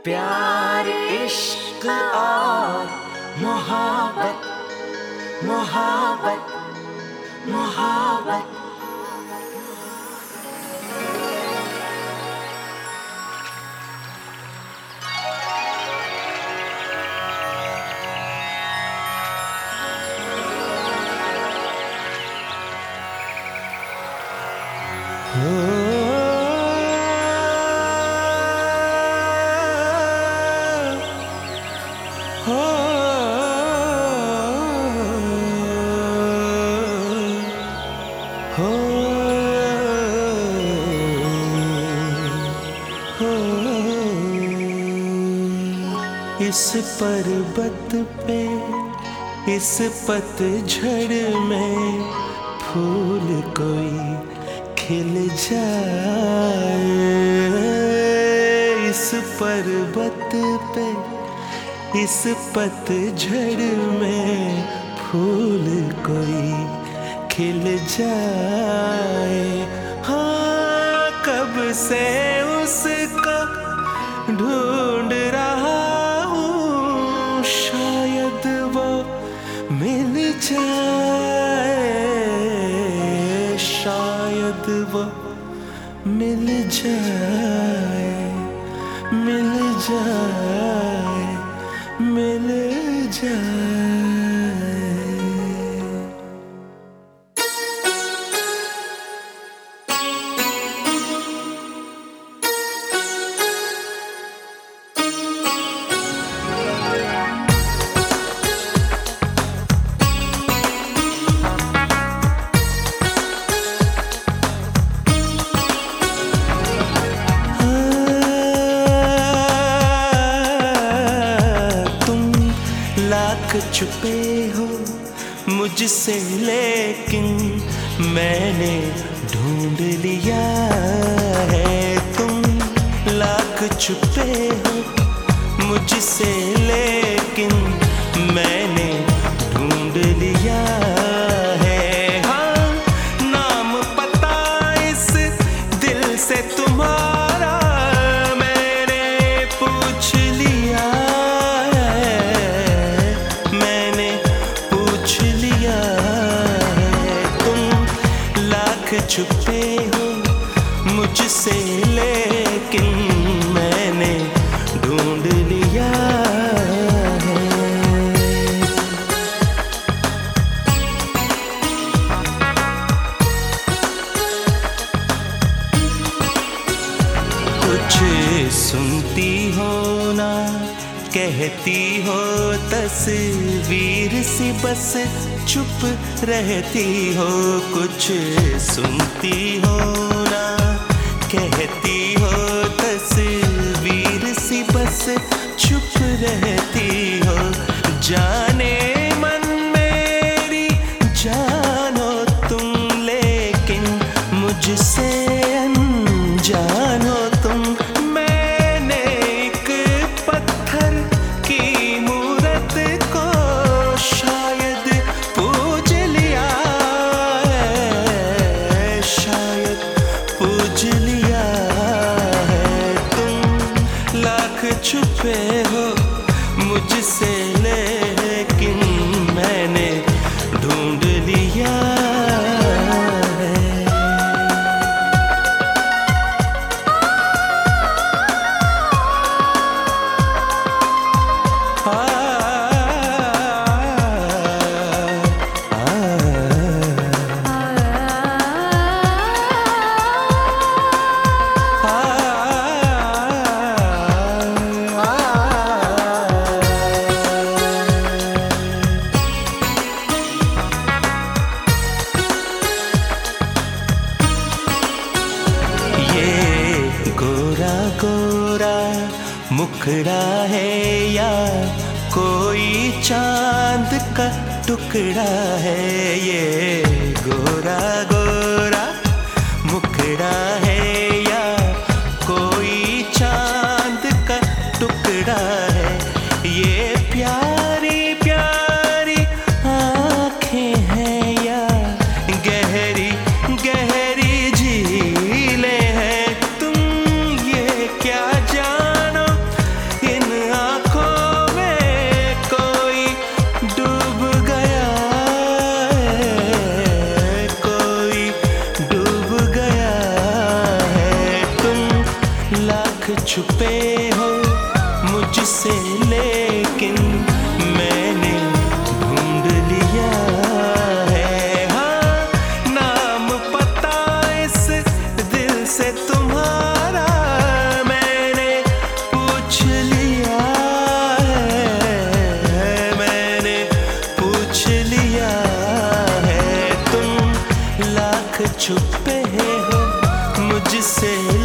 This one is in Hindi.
प्यार इश्क और मोहब्बत मोहब्बत मोहब्बत। इस पर्वत पे इस पतझड़ में फूल कोई खिल जाए। इस पर्वत पे इस पतझड़ में फूल कोई खिल जाए। हाँ, कब से उसका ढूंढ रहा हूँ, शायद वो मिल जाए, शायद वो मिल जाए, मिल जाए, मिल जाए। छुपे हो मुझसे लेकिन मैंने ढूंढ लिया है। तुम लाख छुपे हो मुझसे लेकिन मैंने ढूंढ लिया है। हाँ, नाम पता इस दिल से तुम्हारा मैंने पूछ लिया, छुपे हो मुझसे लेकिन मैंने ढूंढ लिया है। कुछ सुनती हो ना कहती हो तस्वीर सी बस चुप रहती हो। कुछ सुनती हो ना कहती हो तस्वीर सी बस चुप रहती हो। जाने मन मेरी जानो तुम लेकिन मुझसे अनजान हो तुम। मैंने एक पत्थर की मूरत को शायद पूज लिया है, शायद पूज लिया है। तुम लाख छुपे हो मुझसे लेकिन मैंने ढूंढ लिया है। गोरा गोरा मुखड़ा है या कोई चांद का टुकड़ा है। ये गोरा गोरा मुखड़ा है या कोई चांद का टुकड़ा है। ये प्यारी प्यारी आँखें हैं या गहरी गहरी झीलें हैं। तुम ये क्या जानो छुपे हो मुझसे, लेकिन मैंने ढूंढ लिया है। हाँ, नाम पता इस दिल से तुम्हारा मैंने पूछ लिया है, मैंने पूछ लिया है। तुम लाख छुपे हो मुझसे,